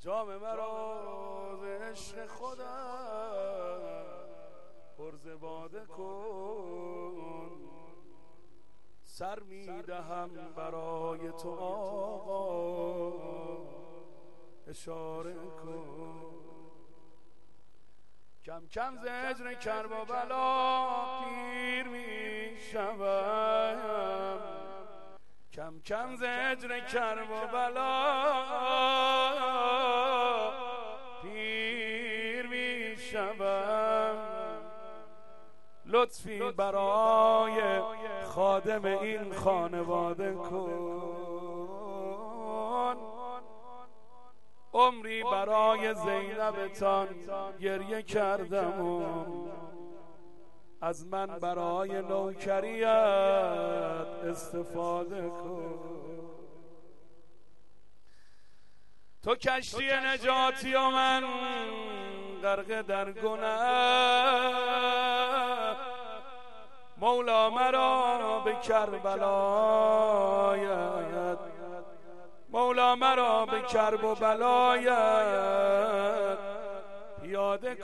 جام مرا ز عشق خودم پر ز باده کن، سر میدهم برای تو آقا اشاره کن. کم کم ز هجر کرب و بلا پیر میشوم، کم کم ز هجر کرب و بلا پیر میشوم. لطفی برای خادم این خانواده کن، عمری برای زینبتان گریه کردم و از من برای نوکریت استفاده کن. تو کشتی نجاتی و من غرق در گناه، مولا مرا به کربلایت، مولا مرا به کرب و بلایت پیاده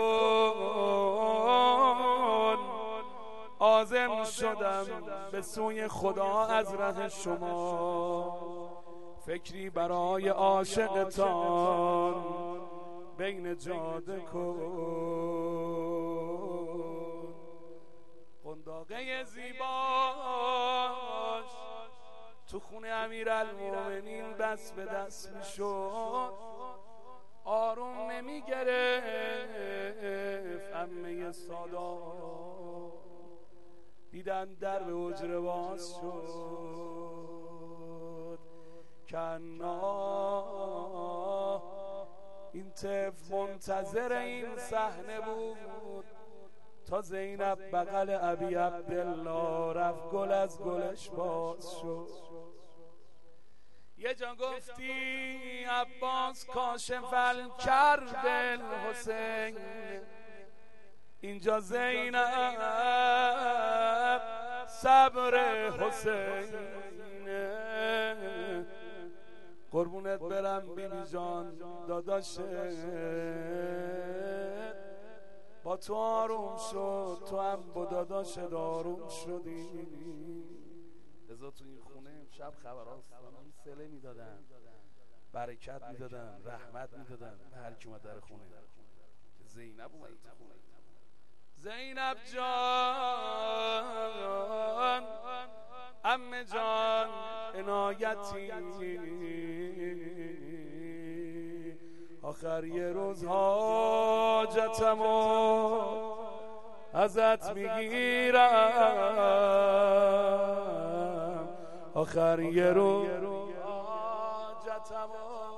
کن. عازم شدم به سوی خدا از ره شما، فکری برای عاشقتان بین جاده کن. قنداقه زیباش تو خونه امیرالمومنین دست به دست میشد، آروم نمیگرفت. عمه سادات دیدن در به حجره باز شد، کنا این طفل منتظر این صحنه بود تا زینب بغل ابی عبدالله رفت، گل از گلش باز شد. یه جا گفتی عباس کاشف الکرب الحسین، اینجا زینب صبر حسین. قربونت برم بیبی جان داداشت با تو آروم شد، تو هم با داداشت آروم شدی. لذا تو این خونه امشب خبرستانان سله میدادن، برکت میدادن، رحمت میدادن به هر کی اومد در خونه. زینب اومد تو خونه. زینب جان، عمه جان عنایتی، آخر یه روز حاجتمو ازت میگیرم، آخر یه روز حاجتمو،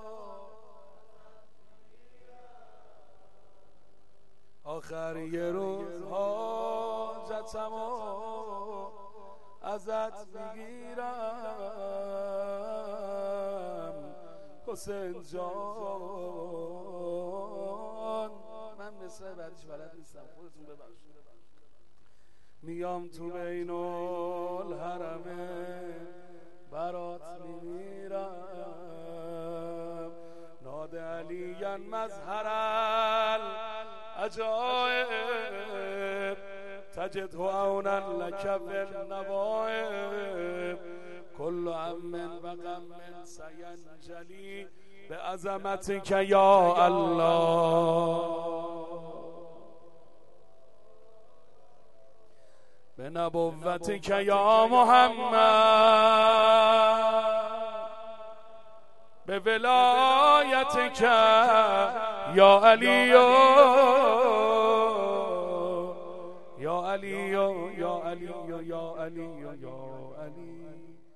آخر یه روز حاجتمو ازت میگیرم حسین جان. من مثل بعدش بلد نیستم، خودتون ببخشید. میام تو بین الحرمه برات میمیرم، ناد علیاً مظهر العجائب، تجده عونا لک فی النوائب، کل هم و غم سینجلی بعظمتک یا الله، به نبوتک یا محمد، به ولایتک یا علی، یا علی یا علی یا علی یا علی.